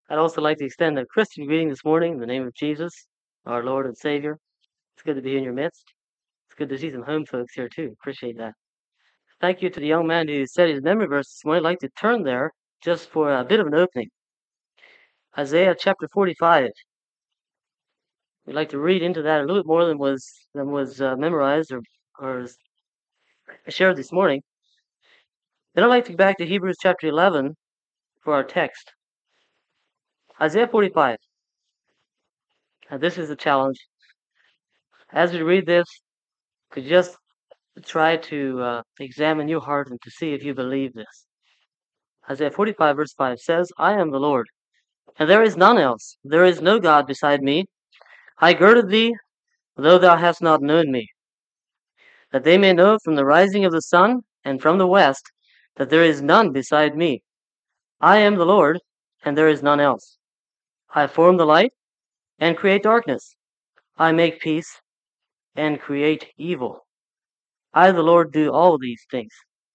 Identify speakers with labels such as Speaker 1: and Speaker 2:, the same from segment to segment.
Speaker 1: I'd also like to extend a Christian greeting this morning in the name of Jesus, our Lord and Savior. It's good to be in your midst. It's good to see some home folks here too. Appreciate that. Thank you to the young man who said his memory verse this morning. I'd like to turn there just for a bit of an opening. Isaiah chapter 45. We'd like to read into that a little bit more than was memorized or shared this morning. Then I'd like to go back to Hebrews chapter 11 for our text. Isaiah 45. Now this is a challenge. As we read this, could you just try to examine your heart and to see if you believe this. Isaiah 45 verse 5 says, I am the Lord, and there is none else. There is no God beside me. I girded thee, though thou hast not known me, that they may know from the rising of the sun and from the west that there is none beside me. I am the Lord, and there is none else. I form the light and create darkness. I make peace and create evil. I, the Lord, do all these things.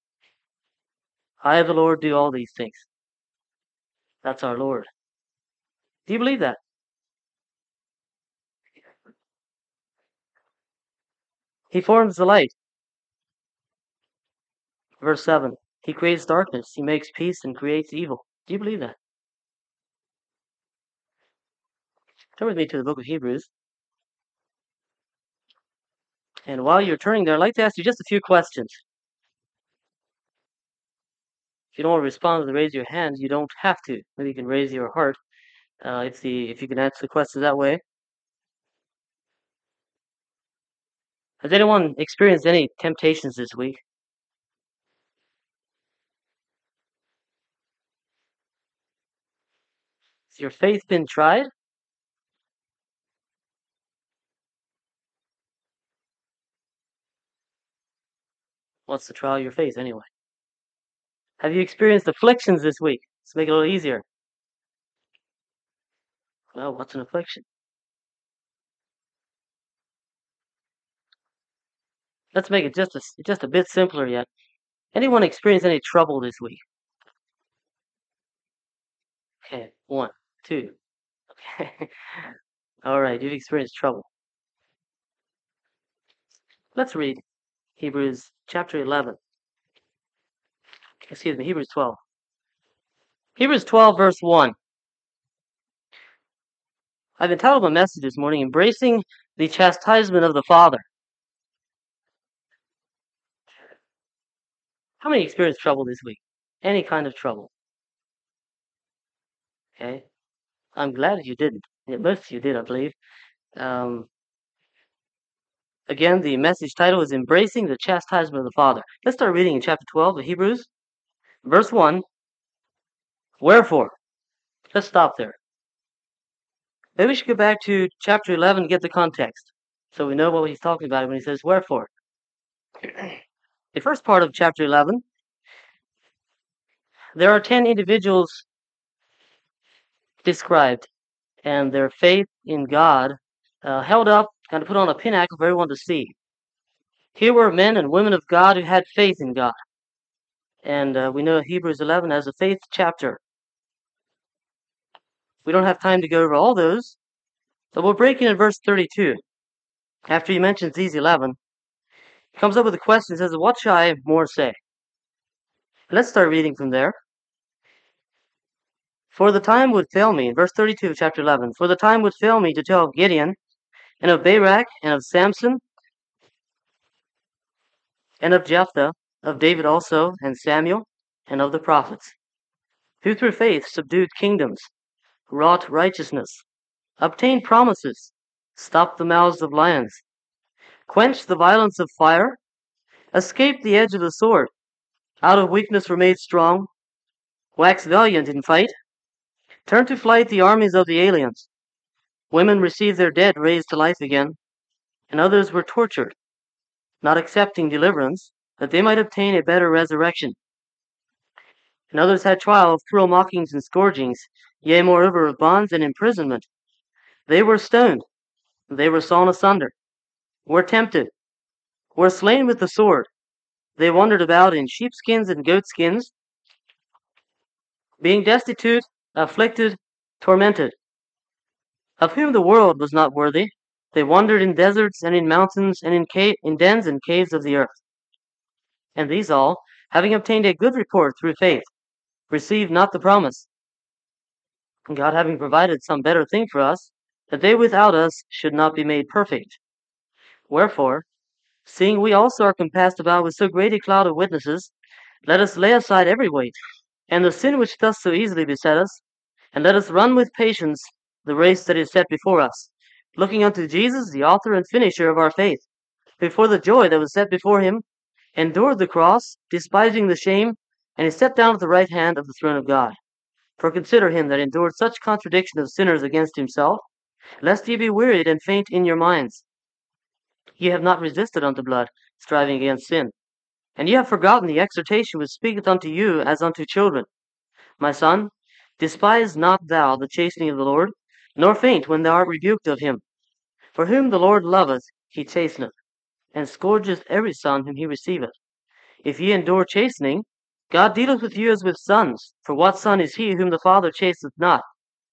Speaker 1: I, the Lord, do all these things. That's our Lord. Do you believe that? He forms the light. Verse 7. He creates darkness. He makes peace and creates evil. Do you believe that? Turn with me to the book of Hebrews. And while you're turning there, I'd like to ask you just a few questions. If you don't want to respond with raise your hand, you don't have to. Maybe you can raise your heart if you can answer the questions that way. Has anyone experienced any temptations this week? Has your faith been tried? What's the trial of your faith anyway? Have you experienced afflictions this week? Let's make it a little easier. Well, what's an affliction? Let's make it just a bit simpler yet. Anyone experienced any trouble this week? Okay, 1, 2. Okay. All right, you've experienced trouble. Let's read Hebrews chapter 11. Excuse me, Hebrews 12. Hebrews 12, verse 1. I've entitled my message this morning, Embracing the Chastisement of the Father. How many experienced trouble this week? Any kind of trouble? Okay. I'm glad you didn't. Most of you did, I believe. Again, the message title is Embracing the Chastisement of the Father. Let's start reading in chapter 12 of Hebrews, verse 1. Wherefore? Let's stop there. Maybe we should go back to chapter 11 and get the context, so we know what he's talking about when he says wherefore. The first part of chapter 11, there are 10 individuals described, and their faith in God held up, kind of put on a pinnacle for everyone to see. Here were men and women of God who had faith in God. And we know Hebrews 11 as a faith chapter. We don't have time to go over all those, but we'll break in at verse 32. After he mentions these 11, he comes up with a question and says, what shall I more say? Let's start reading from there. For the time would fail me, verse 32 of chapter 11, for the time would fail me to tell of Gideon, and of Barak, and of Samson, and of Jephthah, of David also, and Samuel, and of the prophets, who through faith subdued kingdoms, wrought righteousness, obtained promises, stopped the mouths of lions, quenched the violence of fire, escaped the edge of the sword, out of weakness were made strong, waxed valiant in fight, turned to flight the armies of the aliens. Women received their dead raised to life again, and others were tortured, not accepting deliverance, that they might obtain a better resurrection. And others had trial of cruel mockings and scourgings, yea, moreover, of bonds and imprisonment. They were stoned, they were sawn asunder, were tempted, were slain with the sword. They wandered about in sheepskins and goatskins, being destitute, afflicted, tormented, of whom the world was not worthy. They wandered in deserts and in mountains and in dens and caves of the earth. And these all, having obtained a good report through faith, received not the promise, God having provided some better thing for us, that they without us should not be made perfect. Wherefore, seeing we also are compassed about with so great a cloud of witnesses, let us lay aside every weight, and the sin which doth so easily beset us, and let us run with patience the race that is set before us, looking unto Jesus, the author and finisher of our faith, who for the joy that was set before him endured the cross, despising the shame, and is set down at the right hand of the throne of God. For consider him that endured such contradiction of sinners against himself, lest ye be wearied and faint in your minds. Ye have not resisted unto blood, striving against sin. And ye have forgotten the exhortation which speaketh unto you as unto children. My son, despise not thou the chastening of the Lord, nor faint when thou art rebuked of him. For whom the Lord loveth, he chasteneth, and scourgeth every son whom he receiveth. If ye endure chastening, God dealeth with you as with sons. For what son is he whom the Father chasteneth not?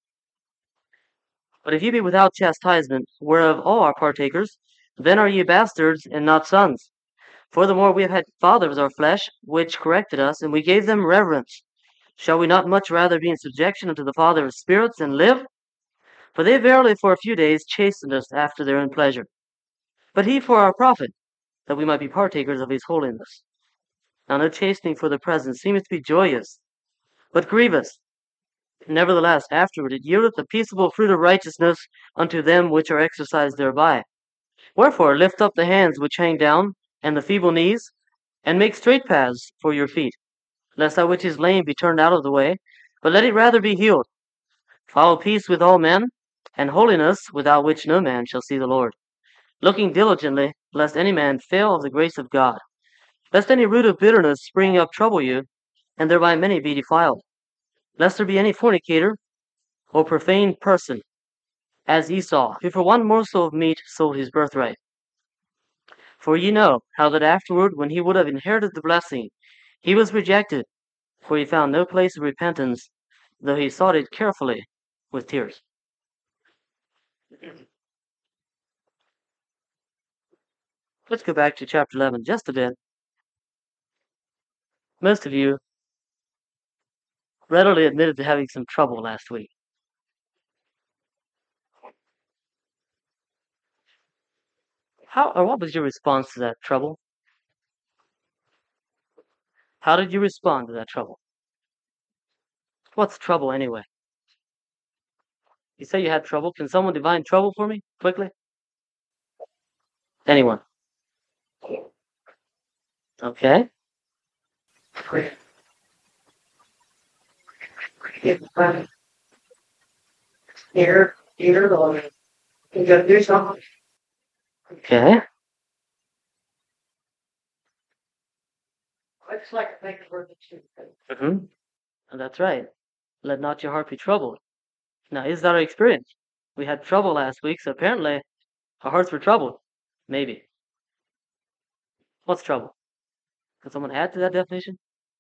Speaker 1: But if ye be without chastisement, whereof all are partakers, then are ye bastards and not sons. Furthermore, we have had fathers of our flesh, which corrected us, and we gave them reverence. Shall we not much rather be in subjection unto the Father of spirits, and live? For they verily for a few days chastened us after their own pleasure. But he for our profit, that we might be partakers of his holiness. Now no chastening for the present seemeth to be joyous, but grievous. Nevertheless, afterward it yieldeth the peaceable fruit of righteousness unto them which are exercised thereby. Wherefore lift up the hands which hang down, and the feeble knees, and make straight paths for your feet, lest that which is lame be turned out of the way, but let it rather be healed. Follow peace with all men, and holiness, without which no man shall see the Lord. Looking diligently, lest any man fail of the grace of God, lest any root of bitterness spring up trouble you, and thereby many be defiled, lest there be any fornicator, or profane person, as Esau, who for one morsel of meat sold his birthright. For ye know how that afterward, when he would have inherited the blessing, he was rejected, for he found no place of repentance, though he sought it carefully with tears. Let's go back to chapter 11 just a bit. Most of you readily admitted to having some trouble last week. What was your response to that trouble? How did you respond to that trouble? What's trouble anyway? You say you had trouble. Can someone define trouble for me quickly? Anyone? Okay.
Speaker 2: Here, or you gotta do something.
Speaker 1: Okay.
Speaker 2: I just like to think the word that
Speaker 1: That's right. Let not your heart be troubled. Now, is that our experience? We had trouble last week, so apparently our hearts were troubled. Maybe. What's trouble? Can someone add to that definition?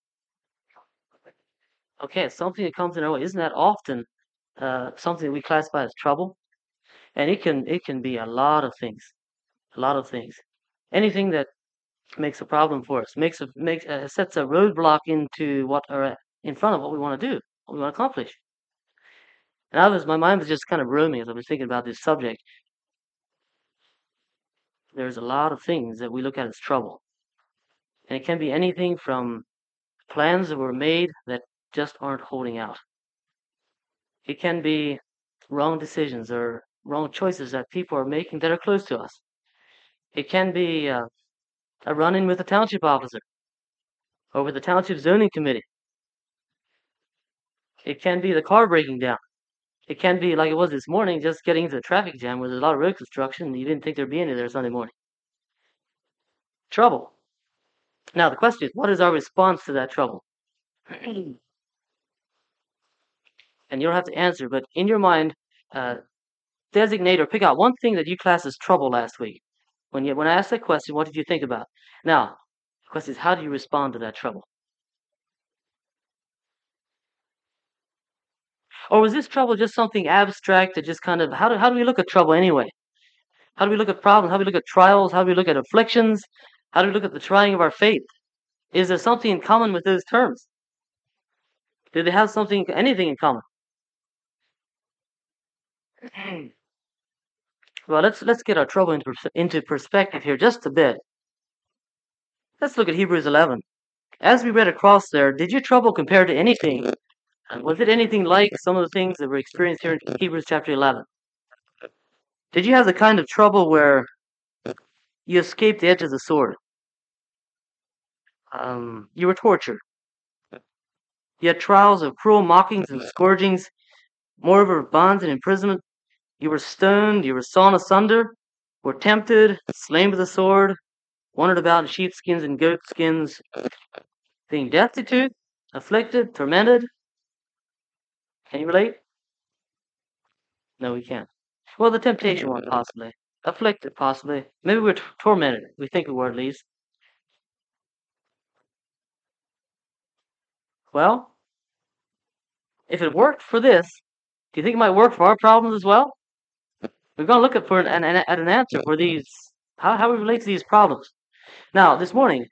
Speaker 1: Okay, it's something that comes in our way. Isn't that often something that we classify as trouble? And it can be a lot of things. A lot of things. Anything that makes a problem for us, sets a roadblock into what are in front of what we want to do, what we want to accomplish. And my mind was just kind of roaming as I was thinking about this subject. There's a lot of things that we look at as trouble. And it can be anything from plans that were made that just aren't holding out. It can be wrong decisions or wrong choices that people are making that are close to us. It can be a run-in with a township officer or with the township zoning committee. It can be the car breaking down. It can be like it was this morning, just getting into the traffic jam where there's a lot of road construction and you didn't think there'd be any there Sunday morning. Trouble. Now the question is, what is our response to that trouble? And you don't have to answer, but in your mind, designate or pick out one thing that you class as trouble last week. When I asked that question, what did you think about? Now, the question is, how do you respond to that trouble? Or was this trouble just something abstract that just kind of, how do we look at trouble anyway? How do we look at problems? How do we look at trials? How do we look at afflictions? How do we look at the trying of our faith? Is there something in common with those terms? Do they have anything in common? Well, let's get our trouble into perspective here just a bit. Let's look at Hebrews 11. As we read across there, did your trouble compare to anything? Was it anything like some of the things that were experienced here in Hebrews chapter 11? Did you have the kind of trouble where you escaped the edge of the sword? You were tortured. You had trials of cruel mockings and scourgings, moreover bonds and imprisonment. You were stoned, you were sawn asunder, were tempted, slain with the sword, wandered about in sheepskins and goatskins, being destitute, afflicted, tormented. Can you relate? No, we can't. Well, the temptation one, possibly. Afflicted, possibly. Maybe we're tormented. We think we were, at least. Well, if it worked for this, do you think it might work for our problems as well? We're going to look at an answer for these, how we relate to these problems. Now, this morning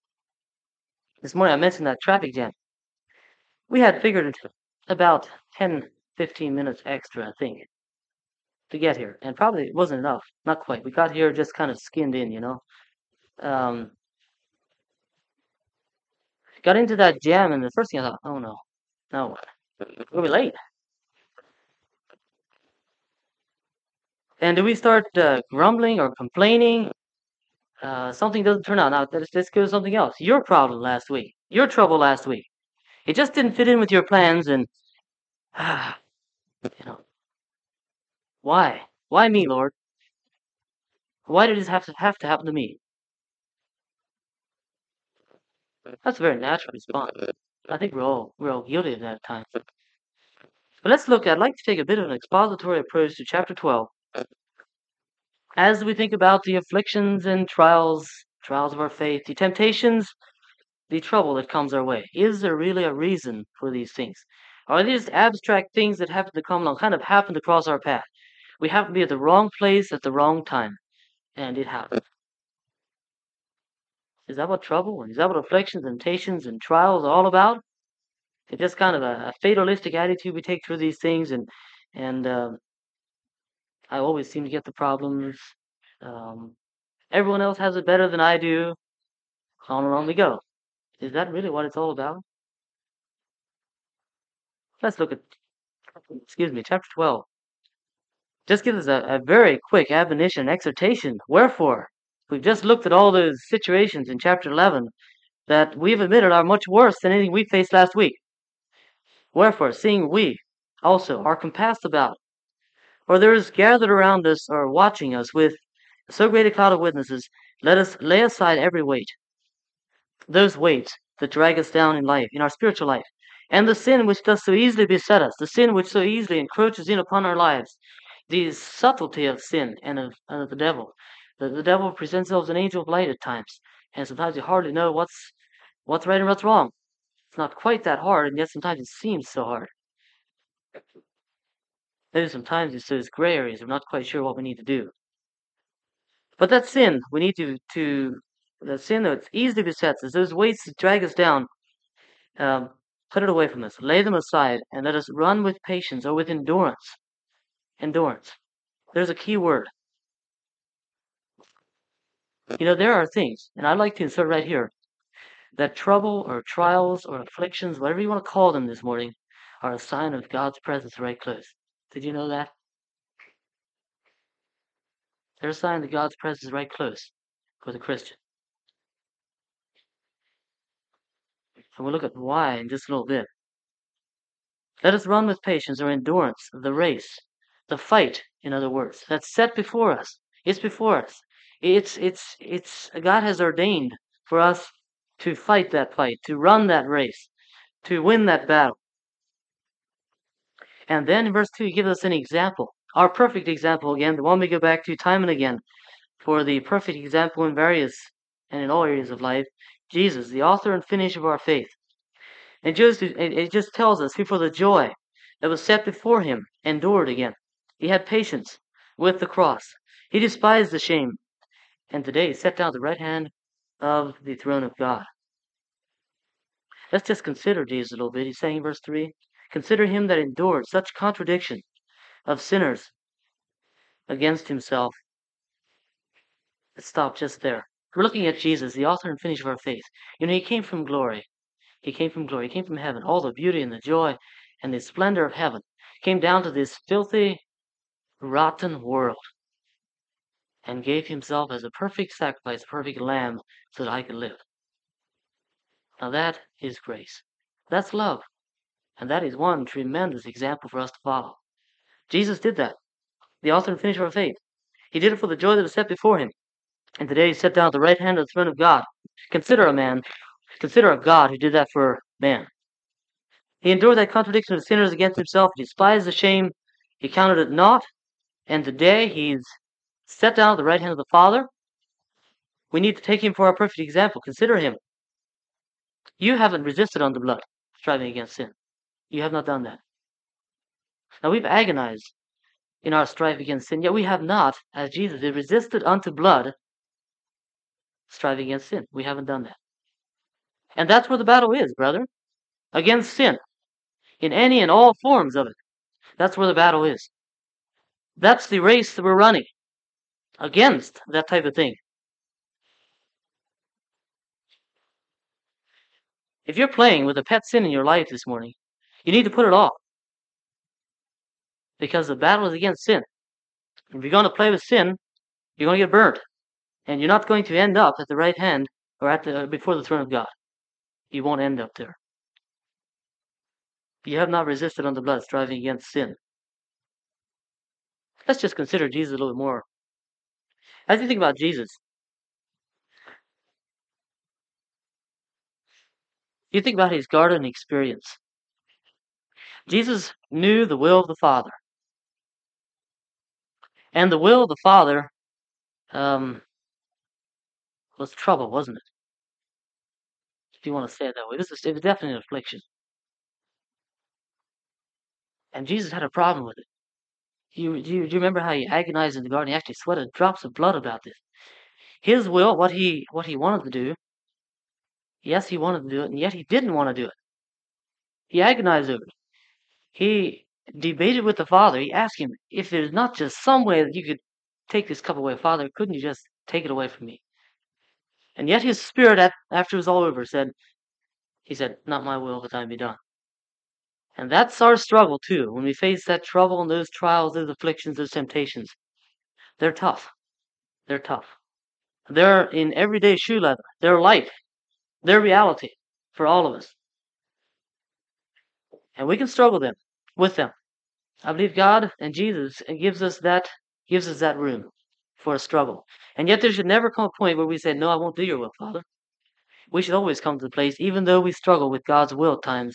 Speaker 1: I mentioned that traffic jam. We had figured about 10, 15 minutes extra, I think, to get here. And probably it wasn't enough. Not quite. We got here just kind of skinned in, you know. Got into that jam, and the first thing I thought, oh no, we'll be late. And do we start grumbling or complaining? Something doesn't turn out. Now, let's go to something else. Your problem last week. Your trouble last week. It just didn't fit in with your plans, and, you know, why? Why me, Lord? Why did this have to happen to me? That's a very natural response. I think we're all guilty of that at times. But I'd like to take a bit of an expository approach to chapter 12. As we think about the afflictions and trials of our faith, the temptations, the trouble that comes our way. Is there really a reason for these things? Are these abstract things that happen to come along, kind of happen to cross our path? We happen to be at the wrong place at the wrong time, and it happens. Is that what trouble, is that what afflictions, temptations, and trials are all about? It's just kind of a fatalistic attitude we take through these things, and I always seem to get the problems. Everyone else has it better than I do. On and on we go. Is that really what it's all about? Let's look at, chapter 12. Just gives us a very quick admonition, exhortation. Wherefore, we've just looked at all those situations in chapter 11 that we've admitted are much worse than anything we faced last week. Wherefore, seeing we also are compassed about, or there is gathered around us or watching us with so great a cloud of witnesses, let us lay aside every weight, those weights that drag us down in life, in our spiritual life, and the sin which does so easily beset us, the sin which so easily encroaches in upon our lives, the subtlety of sin and of the devil. The devil presents himself as an angel of light at times, and sometimes you hardly know what's right and what's wrong. It's not quite that hard, and yet sometimes it seems so hard. Maybe sometimes it's those gray areas. We're not quite sure what we need to do. But that sin, we need the sin that easily besets us, those weights that drag us down, put it away from us. Lay them aside, and let us run with patience or with endurance. Endurance. There's a key word. You know, there are things, and I'd like to insert right here, that trouble or trials or afflictions, whatever you want to call them this morning, are a sign of God's presence right close. Did you know that? They're a sign that God's presence is right close for the Christian. And we'll look at why in just a little bit. Let us run with patience or endurance the race, the fight, in other words, that's set before us. It's before us. It's God has ordained for us to fight that fight, to run that race, to win that battle. And then in verse 2, he gives us an example, our perfect example again, the one we go back to time and again for the perfect example in various and in all areas of life, Jesus, the author and finisher of our faith. And it just tells us, for the joy that was set before him endured again. He had patience with the cross. He despised the shame, and today he sat down at the right hand of the throne of God. Let's just consider Jesus a little bit. He's saying in verse 3, consider him that endured such contradiction of sinners against himself. Let's stop just there. We're looking at Jesus, the author and finisher of our faith. He came from glory. He came from glory. He came from heaven. All the beauty and the joy and the splendor of heaven came down to this filthy, rotten world and gave himself as a perfect sacrifice, a perfect lamb, so that I could live. Now that is grace. That's love. And that is one tremendous example for us to follow. Jesus did that. The author and finisher of our faith. He did it for the joy that was set before him. And today he's set down at the right hand of the throne of God. Consider a God who did that for man. He endured that contradiction of sinners against himself. He despised the shame. He counted it not. And today he's set down at the right hand of the Father. We need to take him for our perfect example. Consider him. You haven't resisted unto blood, striving against sin. You have not done that. Now we've agonized in our strife against sin, yet we have not, as Jesus did, resisted unto blood, striving against sin. We haven't done that. And that's where the battle is, brother. Against sin. In any and all forms of it. That's where the battle is. That's the race that we're running. Against that type of thing. If you're playing with a pet sin in your life this morning, you need to put it off. Because the battle is against sin. If you're going to play with sin, you're going to get burnt. And you're not going to end up at the right hand or before the throne of God. You won't end up there. You have not resisted unto blood, striving against sin. Let's just consider Jesus a little bit more. As you think about Jesus, you think about his garden experience. Jesus knew the will of the Father. And the will of the Father was trouble, wasn't it? If you want to say it that way. It was definitely an affliction. And Jesus had a problem with it. Do you remember how he agonized in the garden? He actually sweated drops of blood about this. His will, what he wanted to do, yes, he wanted to do it, and yet he didn't want to do it. He agonized over it. He debated with the Father. He asked him, if there's not just some way that you could take this cup away, Father, couldn't you just take it away from me? And yet his spirit, after it was all over, he said, not my will, but thine be done. And that's our struggle too. When we face that trouble and those trials, those afflictions, those temptations, they're tough. They're tough. They're in everyday shoe leather. They're life. They're reality for all of us. And we can struggle with them. I believe God and Jesus gives us that room for a struggle. And yet there should never come a point where we say, no, I won't do your will, Father. We should always come to the place, even though we struggle with God's will at times,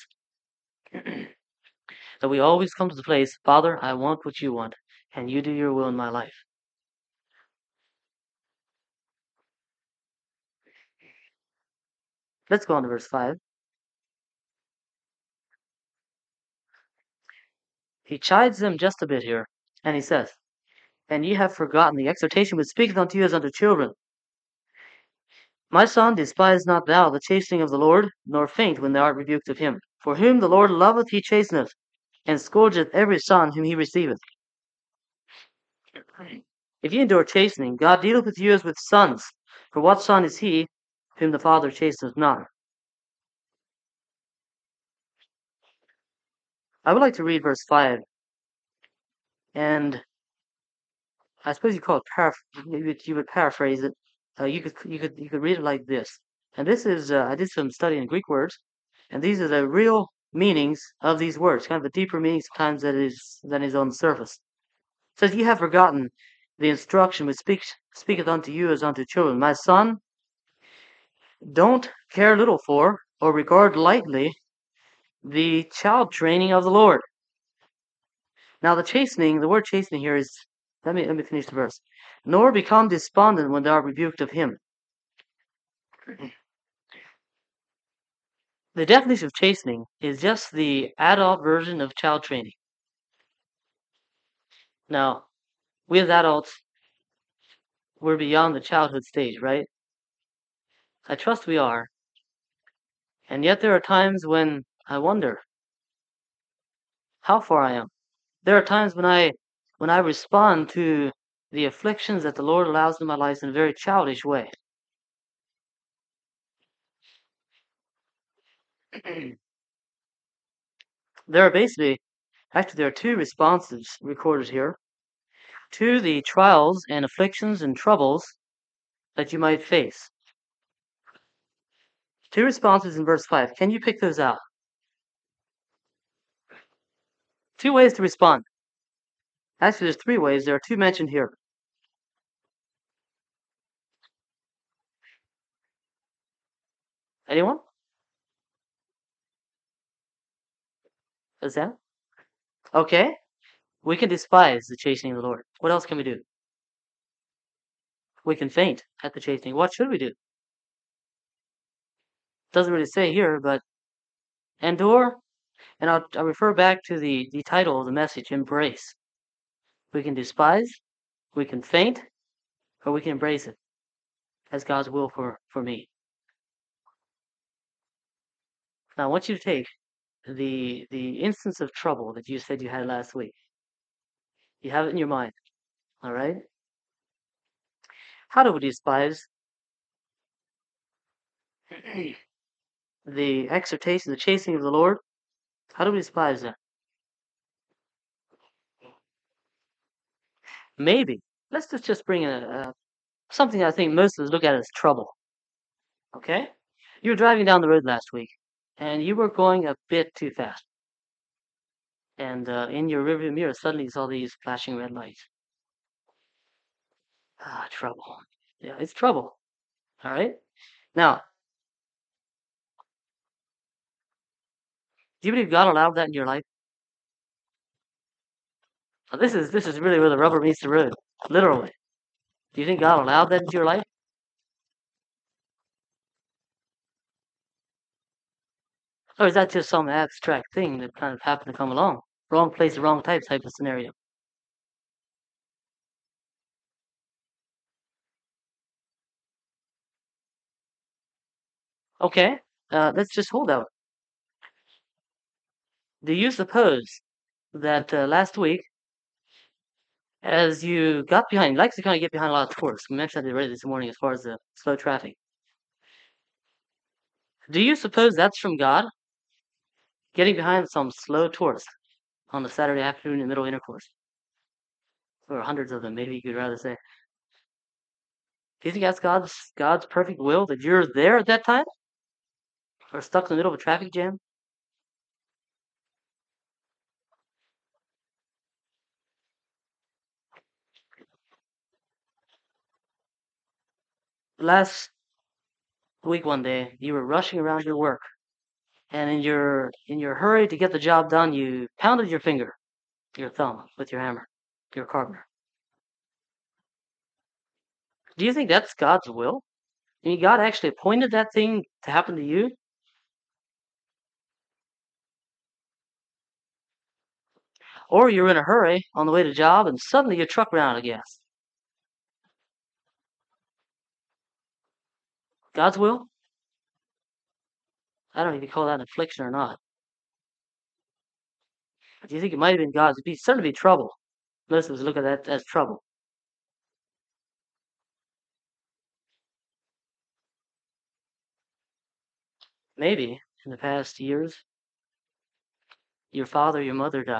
Speaker 1: that we always come to the place, Father, I want what you want, and you do your will in my life. Let's go on to verse 5. He chides them just a bit here, and he says, and ye have forgotten the exhortation which speaketh unto you as unto children. My son, despise not thou the chastening of the Lord, nor faint when thou art rebuked of him. For whom the Lord loveth he chasteneth, and scourgeth every son whom he receiveth. If ye endure chastening, God dealeth with you as with sons. For what son is he whom the Father chasteneth not? I would like to read verse 5. And I suppose you call it you would paraphrase it. You could read it like this. And this is I did some study in Greek words, and these are the real meanings of these words, kind of the deeper meaning sometimes than is on the surface. It says, ye have forgotten the instruction which speaketh unto you as unto children. My son, don't care little for or regard lightly the child training of the Lord. Now the word chastening here is, let me finish the verse. Nor become despondent when thou art rebuked of him. The definition of chastening is just the adult version of child training. Now, we as adults, we're beyond the childhood stage, right? I trust we are. And yet there are times when I wonder how far I am. There are times when I respond to the afflictions that the Lord allows in my life in a very childish way. There are there are two responses recorded here to the trials and afflictions and troubles that you might face. Two responses in verse 5. Can you pick those out? Two ways to respond. Actually, there's three ways. There are two mentioned here. Anyone? Is that? Okay. We can despise the chastening of the Lord. What else can we do? We can faint at the chastening. What should we do? Doesn't really say here, but endure. And I'll refer back to the title of the message, embrace. We can despise, we can faint, or we can embrace it as God's will for me. Now, I want you to take the instance of trouble that you said you had last week. You have it in your mind, all right? How do we despise the exhortation, the chastening of the Lord? How do we despise that? Maybe. Let's just bring something I think most of us look at as trouble. Okay? You were driving down the road last week, and you were going a bit too fast. And in your rearview mirror, suddenly you saw these flashing red lights. Trouble. Yeah, it's trouble. All right? Now, do you believe God allowed that in your life? Now, this is really where the rubber meets the road, literally. Do you think God allowed that into your life? Or is that just some abstract thing that kind of happened to come along? Wrong place, wrong type of scenario. Okay, let's just hold out. Do you suppose that last week, as you got behind, you like to kind of get behind a lot of tourists. We mentioned that already this morning as far as the slow traffic. Do you suppose that's from God? Getting behind some slow tourist on a Saturday afternoon in middle intercourse. Or hundreds of them, maybe you could rather say. Do you think that's God's perfect will that you're there at that time? Or stuck in the middle of a traffic jam? Last week one day, you were rushing around your work, and in your hurry to get the job done, you pounded your finger, your thumb, with your hammer, your carpenter. Do you think that's God's will? I mean, God actually appointed that thing to happen to you? Or you're in a hurry on the way to job and suddenly your truck ran out of gas. God's will? I don't know if you call that an affliction or not. Do you think it might have been God's? It'd certainly be trouble. Most of us look at that as trouble. Maybe in the past years, your father or your mother died.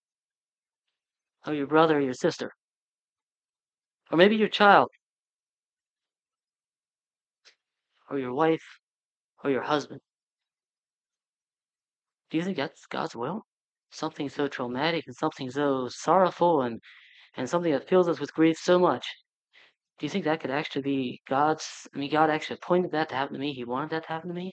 Speaker 1: Or your brother or your sister. Or maybe your child. Or your wife. Or your husband. Do you think that's God's will? Something so traumatic and something so sorrowful and something that fills us with grief so much. Do you think that could actually be God's? I mean, God actually appointed that to happen to me. He wanted that to happen to me.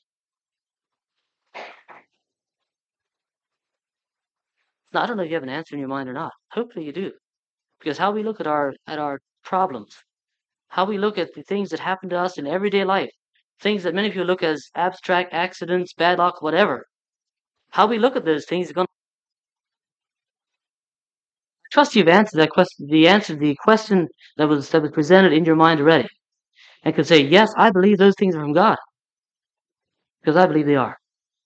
Speaker 1: Now, I don't know if you have an answer in your mind or not. Hopefully you do. Because how we look at our problems, how we look at the things that happen to us in everyday life, things that many people look as abstract accidents, bad luck, whatever. How we look at those things is going to Trust you've answered that question, the question that was presented in your mind already, and could say, yes, I believe those things are from God, because I believe they are.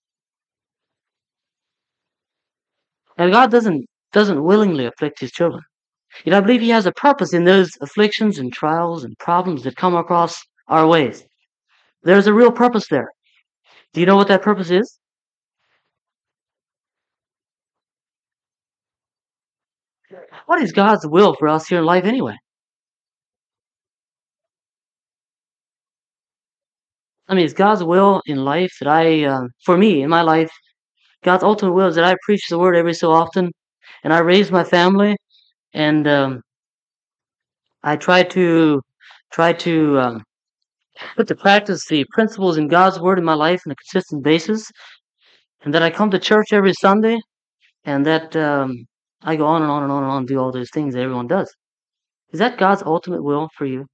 Speaker 1: And God doesn't willingly afflict His children. Yet I believe He has a purpose in those afflictions and trials and problems that come across our ways. There's a real purpose there. Do you know what that purpose is? What is God's will for us here in life anyway? I mean, it's God's will in life that for me, in my life, God's ultimate will is that I preach the word every so often, and I raise my family, and I try to put to practice the principles in God's word in my life on a consistent basis, and that I come to church every Sunday, and that I go on and on and on and on and do all those things that everyone does. Is that God's ultimate will for you?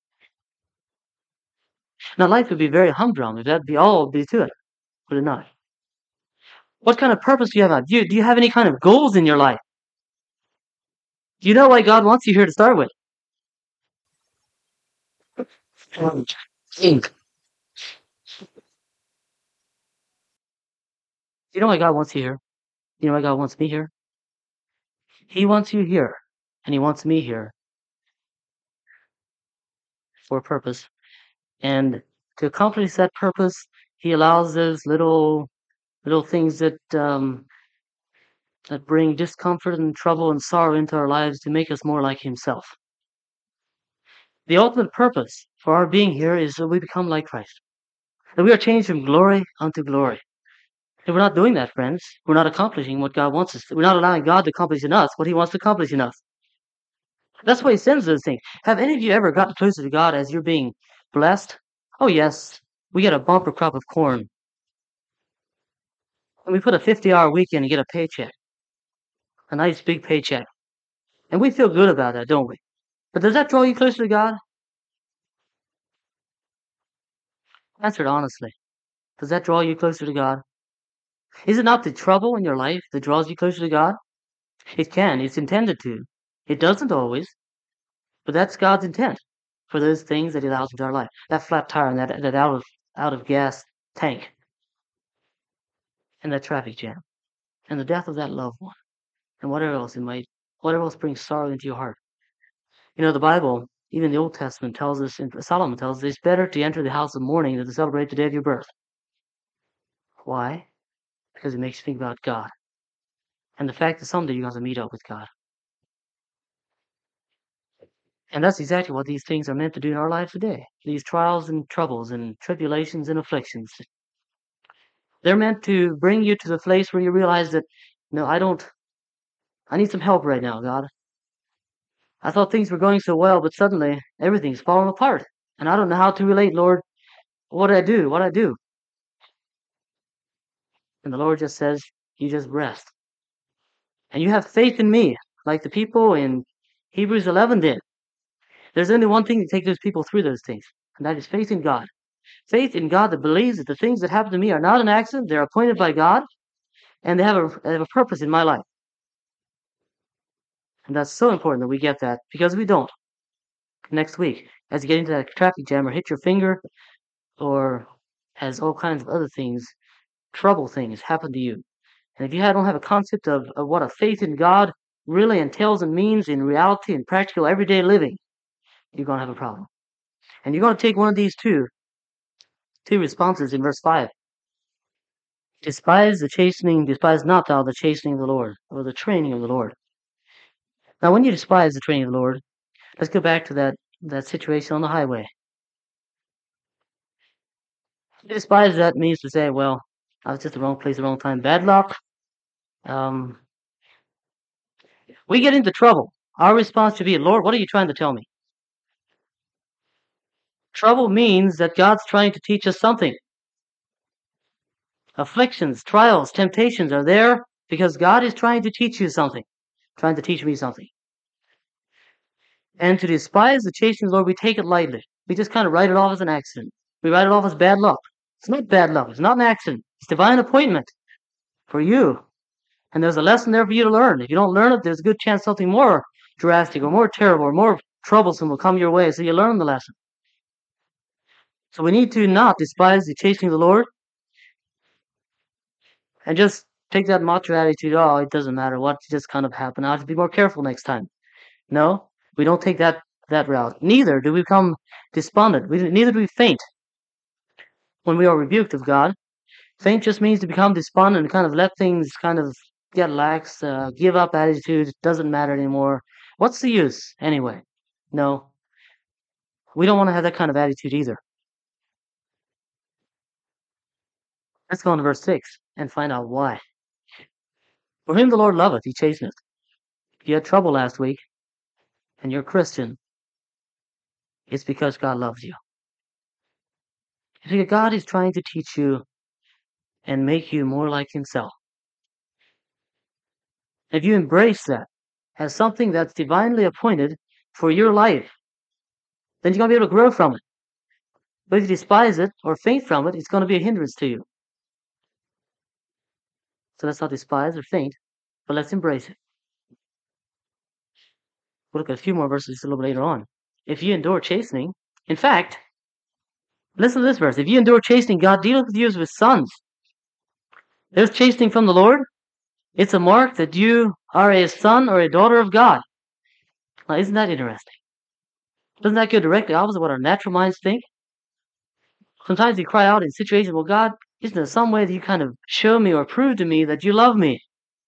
Speaker 1: Now, life would be very humdrum if that'd be all be to it, would it not? What kind of purpose do you have? Do you have any kind of goals in your life? Do you know why God wants you here to start with? Do you know why God wants you here? Do you know why God wants me here? He wants you here, and He wants me here for a purpose. And to accomplish that purpose, He allows those little things that bring discomfort and trouble and sorrow into our lives to make us more like Himself. The ultimate purpose for our being here is that we become like Christ. That we are changed from glory unto glory. And we're not doing that, friends. We're not accomplishing what God wants us to. We're not allowing God to accomplish in us what He wants to accomplish in us. That's why He sends those things. Have any of you ever gotten closer to God as you're being blessed? Oh, yes. We get a bumper crop of corn. And we put a 50-hour weekend and get a paycheck. A nice big paycheck. And we feel good about that, don't we? But does that draw you closer to God? Answer it honestly. Does that draw you closer to God? Is it not the trouble in your life that draws you closer to God? It can. It's intended to. It doesn't always, but that's God's intent for those things that He allows into our life. That flat tire and that out of gas tank, and that traffic jam, and the death of that loved one, and whatever else brings sorrow into your heart. You know, the Bible, even the Old Testament tells us, and Solomon tells us, it's better to enter the house of mourning than to celebrate the day of your birth. Why? Because it makes you think about God and the fact that someday you're going to meet up with God. And that's exactly what these things are meant to do in our lives today. These trials and troubles and tribulations and afflictions. They're meant to bring you to the place where you realize that, no, I need some help right now, God. I thought things were going so well, but suddenly everything's falling apart. And I don't know how to relate, Lord. What do I do? What do I do? And the Lord just says, you just rest. And you have faith in me, like the people in Hebrews 11 did. There's only one thing to take those people through those things, and that is faith in God. Faith in God that believes that the things that happen to me are not an accident, they're appointed by God, and they have a purpose in my life. And that's so important that we get that, because we don't. Next week, as you get into that traffic jam or hit your finger, or as all kinds of other things, trouble things happen to you. And if you don't have a concept of what a faith in God really entails and means in reality and practical everyday living, you're going to have a problem. And you're going to take one of these two responses in verse 5. Despise not thou the chastening of the Lord, or the training of the Lord. Now, when you despise the training of the Lord, let's go back to that situation on the highway. To despise that means to say, well, I was just the wrong place, the wrong time, bad luck. We get into trouble. Our response should be, Lord, what are you trying to tell me? Trouble means that God's trying to teach us something. Afflictions, trials, temptations are there because God is trying to teach you something, trying to teach me something. And to despise the chastening of the Lord, we take it lightly. We just kind of write it off as an accident. We write it off as bad luck. It's not bad luck. It's not an accident. It's divine appointment for you And there's a lesson there for you to learn. If you don't learn it, there's a good chance something more drastic or more terrible or more troublesome will come your way, so you learn the lesson. So we need to not despise the chastening of the Lord and just take that macho attitude, oh, it doesn't matter what just kind of happened. I have to be more careful next time. No, we don't take that route. Neither do we become despondent. Neither do we faint when we are rebuked of God. Faint just means to become despondent and kind of let things kind of get lax, give up attitude, it doesn't matter anymore. What's the use anyway? No, we don't want to have that kind of attitude either. Let's go on to verse 6 and find out why. For whom the Lord loveth, he chasteneth. If you had trouble last week and you're a Christian, it's because God loves you. You see, God is trying to teach you and make you more like himself. If you embrace that as something that's divinely appointed for your life, then you're going to be able to grow from it. But if you despise it or faint from it, it's going to be a hindrance to you. So let's not despise or faint, but let's embrace it. We'll look at a few more verses a little bit later on. If you endure chastening, in fact, listen to this verse. If you endure chastening, God dealeth with you as with sons. There's chastening from the Lord. It's a mark that you are a son or a daughter of God. Now, isn't that interesting? Doesn't that go directly opposite what our natural minds think? Sometimes we cry out in situations, well, God, isn't there some way that you kind of show me or prove to me that you love me?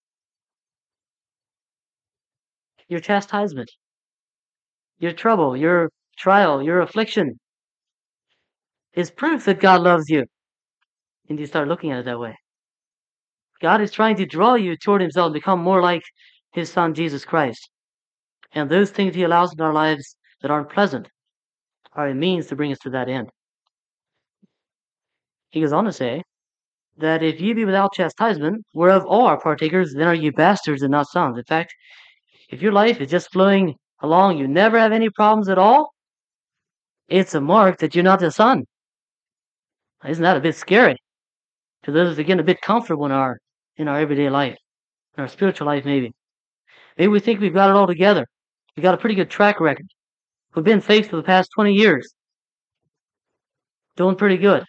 Speaker 1: Your chastisement, your trouble, your trial, your affliction is proof that God loves you. And you start looking at it that way. God is trying to draw you toward himself and become more like his son, Jesus Christ. And those things he allows in our lives that aren't pleasant are a means to bring us to that end. He goes on to say that if ye be without chastisement, whereof all are partakers, then are you bastards and not sons. In fact, if your life is just flowing along, you never have any problems at all, it's a mark that you're not a son. Isn't that a bit scary? To those that get a bit comfortable in our everyday life, in our spiritual life maybe. Maybe we think we've got it all together. We've got a pretty good track record. We've been faithful the past 20 years. Doing pretty good.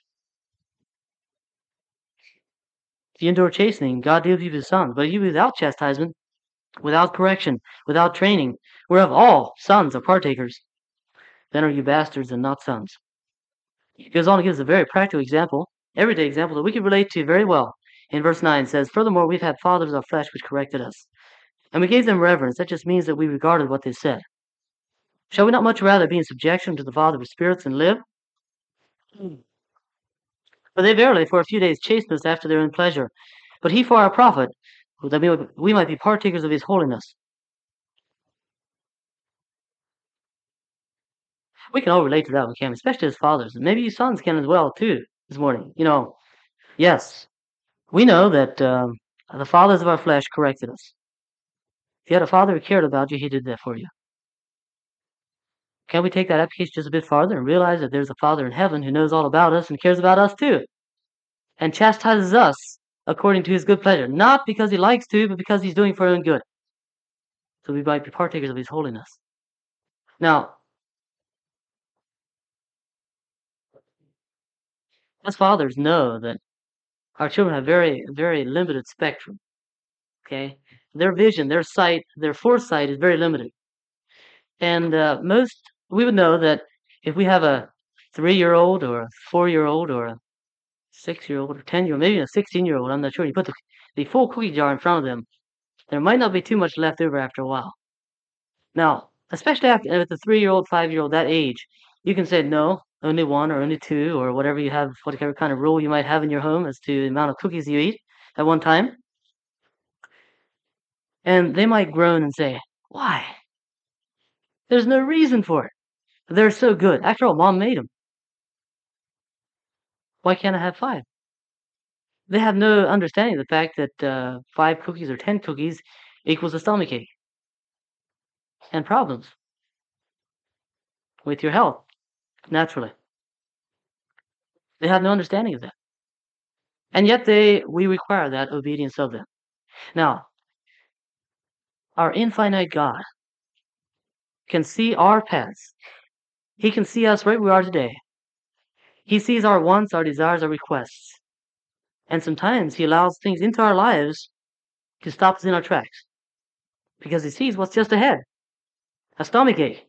Speaker 1: If you endure chastening, God deals you with his sons. But if you without chastisement, without correction, without training, whereof all sons are partakers, then are you bastards and not sons. He goes on to give us a very practical example, everyday example that we can relate to very well. In verse 9 it says, furthermore, we've had fathers of our flesh which corrected us, and we gave them reverence. That just means that we regarded what they said. Shall we not much rather be in subjection to the Father of spirits and live? For they verily for a few days chastened us after their own pleasure, but he for our profit, that we might be partakers of his holiness. We can all relate to that, we can, especially as fathers. And maybe you sons can as well, too, this morning. Yes, we know that the fathers of our flesh corrected us. If you had a father who cared about you, he did that for you. Can we take that application just a bit farther and realize that there's a Father in heaven who knows all about us and cares about us too, and chastises us according to his good pleasure, not because he likes to, but because he's doing for our own good, so we might be partakers of his holiness. Now, as fathers know that our children have very, very limited spectrum. Okay, their vision, their sight, their foresight is very limited, and we would know that if we have a 3-year-old or a 4-year-old or a 6-year-old or 10-year-old, maybe a 16-year-old, I'm not sure. You put the full cookie jar in front of them, there might not be too much left over after a while. Now, especially at the 3-year-old, 5-year-old, that age, you can say no, only one or only two or whatever you have, whatever kind of rule you might have in your home as to the amount of cookies you eat at one time. And they might groan and say, why? There's no reason for it. They're so good. After all, Mom made them. Why can't I have 5? They have no understanding of the fact that 5 cookies or 10 cookies equals a stomachache and problems with your health, naturally. They have no understanding of that. And yet we require that obedience of them. Now, our infinite God can see our paths. He can see us right where we are today. He sees our wants, our desires, our requests. And sometimes He allows things into our lives to stop us in our tracks because He sees what's just ahead, a stomach ache.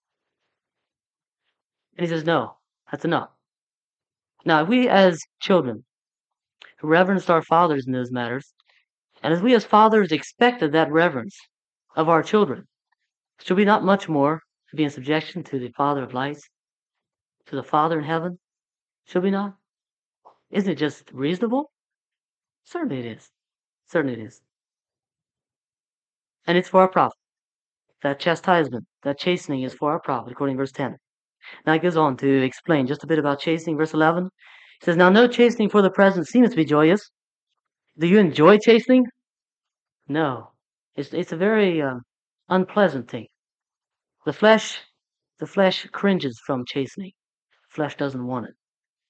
Speaker 1: And He says, no, that's enough. Now, if we as children reverenced our fathers in those matters, and as we as fathers expected that reverence of our children, should we not much more be in subjection to the Father of lights, to the Father in heaven? Should we not? Isn't it just reasonable? Certainly it is. Certainly it is. And it's for our profit. That chastisement, that chastening is for our profit, according to verse 10. Now it goes on to explain just a bit about chastening. Verse 11, it says, now no chastening for the present seems to be joyous. Do you enjoy chastening? No. It's a very unpleasant thing. The flesh cringes from chastening. The flesh doesn't want it.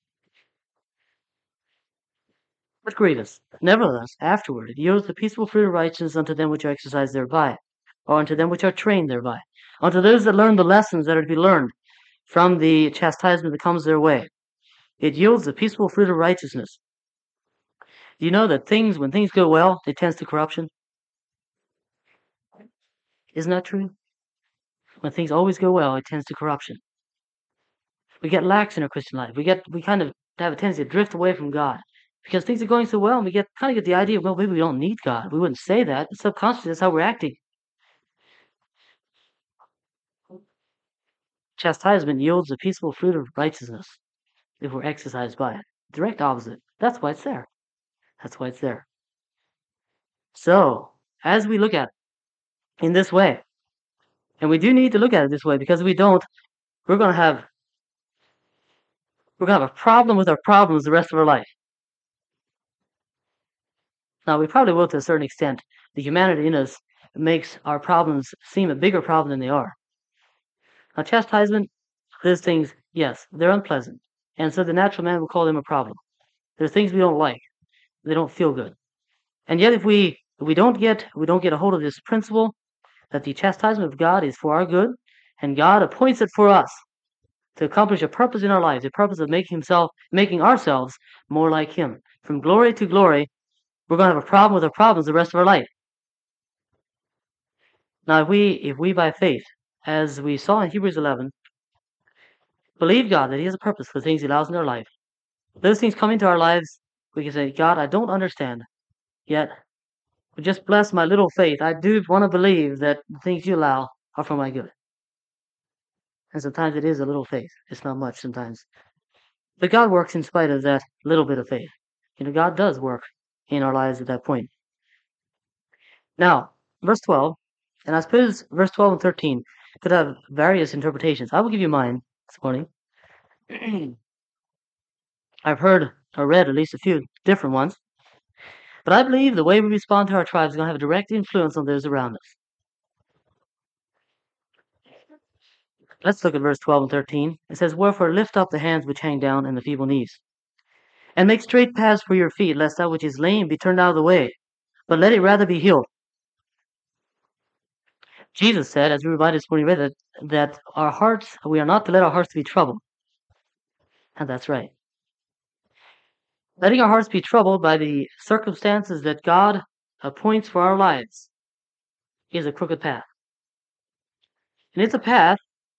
Speaker 1: But grievous. Nevertheless, afterward it yields the peaceful fruit of righteousness unto them which are exercised thereby, or unto them which are trained thereby, unto those that learn the lessons that are to be learned from the chastisement that comes their way. It yields the peaceful fruit of righteousness. Do you know that when things go well, it tends to corruption? Isn't that true? When things always go well, it tends to corruption. We get lax in our Christian life. We kind of have a tendency to drift away from God because things are going so well, and we kind of get the idea, well, maybe we don't need God. We wouldn't say that, but subconsciously that's how we're acting. Chastisement yields the peaceful fruit of righteousness if we're exercised by it. Direct opposite. That's why it's there. That's why it's there. So, as we look at it in this way, and we do need to look at it this way, because if we don't, we're going to have a problem with our problems the rest of our life. Now, we probably will to a certain extent. The humanity in us makes our problems seem a bigger problem than they are. Now, chastisement, those things, yes, they're unpleasant. And so the natural man will call them a problem. There are things we don't like. They don't feel good. And yet if we don't get a hold of this principle that the chastisement of God is for our good, and God appoints it for us to accomplish a purpose in our lives, a purpose of making ourselves more like Him. From glory to glory, we're going to have a problem with our problems the rest of our life. Now, if we by faith, as we saw in Hebrews 11, believe God that He has a purpose for things He allows in our life, those things come into our lives, we can say, God, I don't understand, yet just bless my little faith. I do want to believe that the things You allow are for my good. And sometimes it is a little faith. It's not much sometimes. But God works in spite of that little bit of faith. God does work in our lives at that point. Now, verse 12, and I suppose verse 12 and 13 could have various interpretations. I will give you mine this morning. I've heard or read at least a few different ones. But I believe the way we respond to our tribes is going to have a direct influence on those around us. Let's look at verse 12 and 13. It says, wherefore lift up the hands which hang down and the feeble knees, and make straight paths for your feet, lest that which is lame be turned out of the way, but let it rather be healed. Jesus said, as we reminded us when we read it, that our hearts, we are not to let our hearts be troubled. And that's right. Letting our hearts be troubled by the circumstances that God appoints for our lives is a crooked path. And it's a path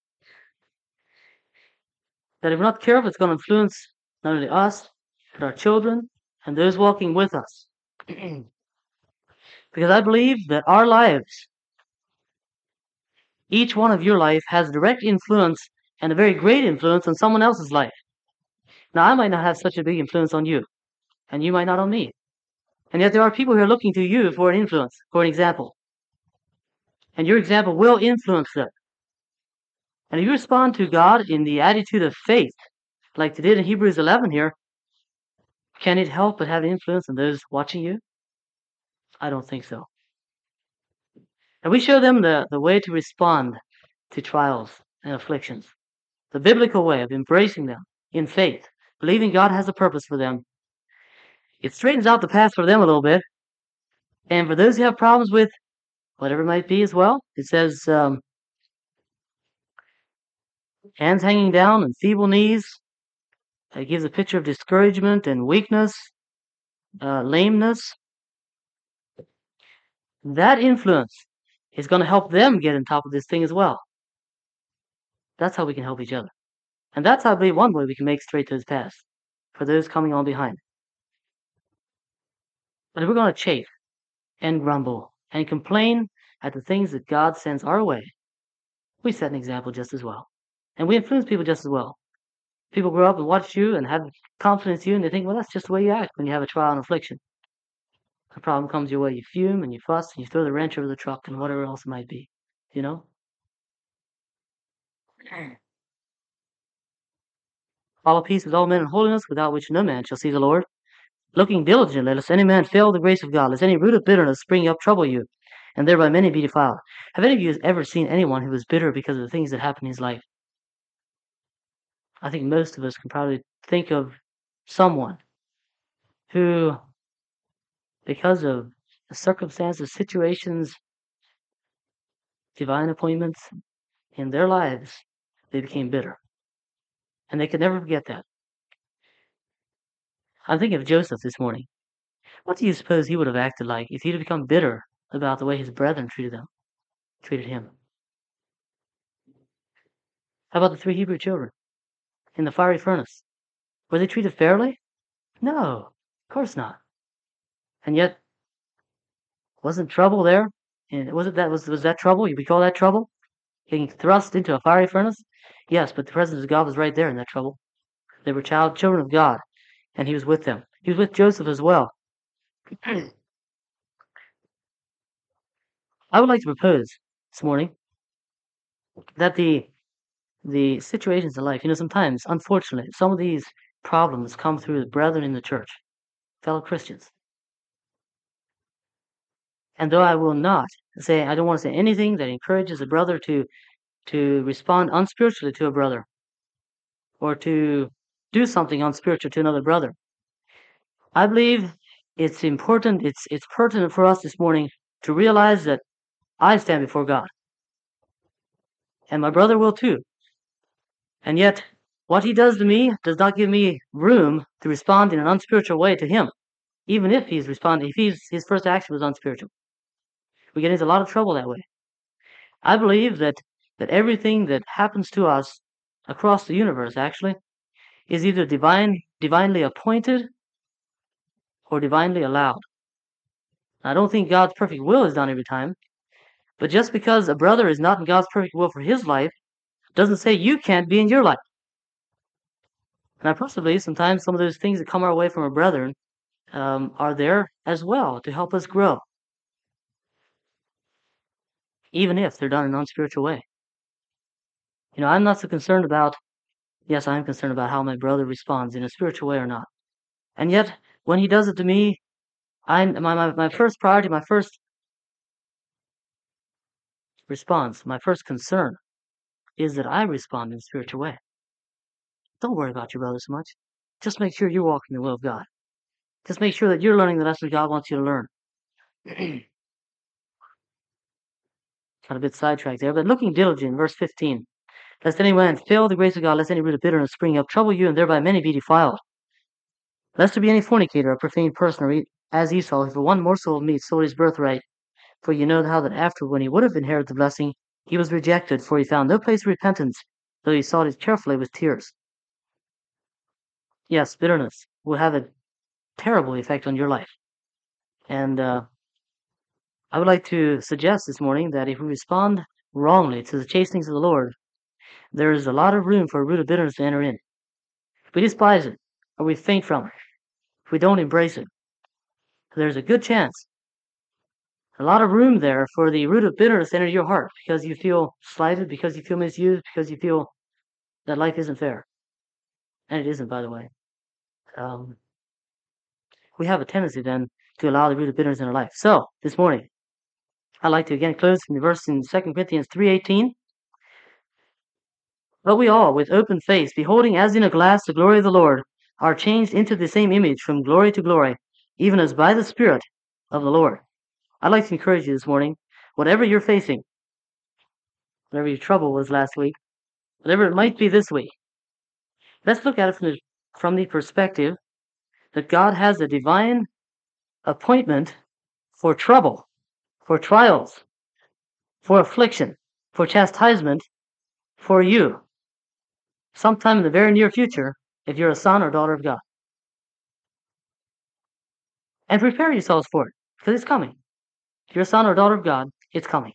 Speaker 1: that if we're not careful, it's going to influence not only us, but our children and those walking with us. Because I believe that our lives, each one of your life, has a direct influence and a very great influence on someone else's life. Now, I might not have such a big influence on you, and you might not on me. And yet there are people who are looking to you for an influence, for an example. And your example will influence them. And if you respond to God in the attitude of faith, like they did in Hebrews 11 here, can it help but have an influence on those watching you? I don't think so. And we show them the way to respond to trials and afflictions. The biblical way of embracing them in faith, believing God has a purpose for them. It straightens out the path for them a little bit, And for those who have problems with whatever it might be as well, it says hands hanging down and feeble knees. It gives a picture of discouragement and weakness, lameness. That influence is going to help them get on top of this thing as well. That's how we can help each other. And that's, I believe, one way we can make straight those paths for those coming on behind. But if we're going to chafe and grumble and complain at the things that God sends our way, we set an example just as well. And we influence people just as well. People grow up and watch you and have confidence in you, and they think, well, that's just the way you act when you have a trial and affliction. A problem comes your way, you fume and you fuss and you throw the wrench over the truck and whatever else it might be, you know? Follow peace with all men in holiness, without which no man shall see the Lord. Looking diligently, lest any man fail the grace of God, lest any root of bitterness spring up trouble you, and thereby many be defiled. Have any of you ever seen anyone who was bitter because of the things that happened in his life? I think most of us can probably think of someone who, because of the circumstances, situations, divine appointments in their lives, they became bitter. And they could never forget that. I'm thinking of Joseph this morning. What do you suppose he would have acted like if he'd have become bitter about the way his brethren treated him? How about the 3 Hebrew children in the fiery furnace? Were they treated fairly? No, of course not. And yet, wasn't trouble there? And was that trouble? You call that trouble? Getting thrust into a fiery furnace? Yes, but the presence of God was right there in that trouble. They were children of God, and he was with them. He was with Joseph as well. I would like to propose this morning that the situations in life, sometimes, unfortunately, some of these problems come through the brethren in the church, fellow Christians. And though I will not say, I don't want to say anything that encourages a brother to respond unspiritually to a brother, or to do something unspiritual to another brother, I believe it's important, it's pertinent for us this morning to realize that I stand before God. And my brother will too. And yet, what he does to me does not give me room to respond in an unspiritual way to him, even if he's responding, if his first action was unspiritual. We get into a lot of trouble that way. I believe that everything that happens to us across the universe, actually, is either divinely appointed or divinely allowed. I don't think God's perfect will is done every time, but just because a brother is not in God's perfect will for his life doesn't say you can't be in your life. And I personally believe sometimes some of those things that come our way from our brethren are there as well to help us grow, even if they're done in an unspiritual way. I'm not so concerned about, yes, I am concerned about how my brother responds in a spiritual way or not. And yet, when he does it to me, my first priority, my first response, my first concern is that I respond in a spiritual way. Don't worry about your brother so much. Just make sure you're walking the will of God. Just make sure that you're learning the lessons God wants you to learn. Got a bit sidetracked there, but looking diligent, verse 15. Lest any man fail the grace of God, lest any root of bitterness spring up, trouble you, and thereby many be defiled. Lest there be any fornicator, or profane person, or as Esau, who for one morsel of meat sold his birthright. For you know how that after, when he would have inherited the blessing, he was rejected, for he found no place of repentance, though he sought it carefully with tears. Yes, bitterness will have a terrible effect on your life. And I would like to suggest this morning that if we respond wrongly to the chastenings of the Lord, there is a lot of room for a root of bitterness to enter in. If we despise it, or we faint from it, if we don't embrace it, there's a good chance, a lot of room there for the root of bitterness to enter your heart because you feel slighted, because you feel misused, because you feel that life isn't fair. And it isn't, by the way. We have a tendency then to allow the root of bitterness in our life. So, this morning, I'd like to again close from the verse in 2 Corinthians 3:18. But we all, with open face, beholding as in a glass the glory of the Lord, are changed into the same image from glory to glory, even as by the Spirit of the Lord. I'd like to encourage you this morning, whatever you're facing, whatever your trouble was last week, whatever it might be this week, let's look at it from the perspective that God has a divine appointment for trouble, for trials, for affliction, for chastisement, for you, sometime in the very near future, if you're a son or daughter of God. And prepare yourselves for it, because it's coming. If you're a son or daughter of God, it's coming.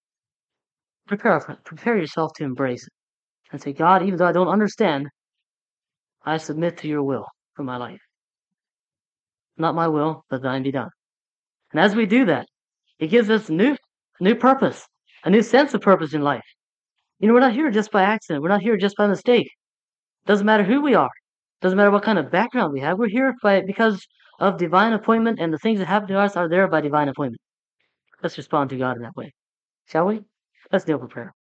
Speaker 1: Prepare yourself to embrace it and say, God, even though I don't understand, I submit to your will for my life. Not my will, but thine be done. And as we do that, it gives us a new purpose, a new sense of purpose in life. You know, we're not here just by accident. We're not here just by mistake. Doesn't matter who we are. Doesn't matter what kind of background we have. We're here because of divine appointment, and the things that happen to us are there by divine appointment. Let's respond to God in that way. Shall we? Let's kneel for prayer.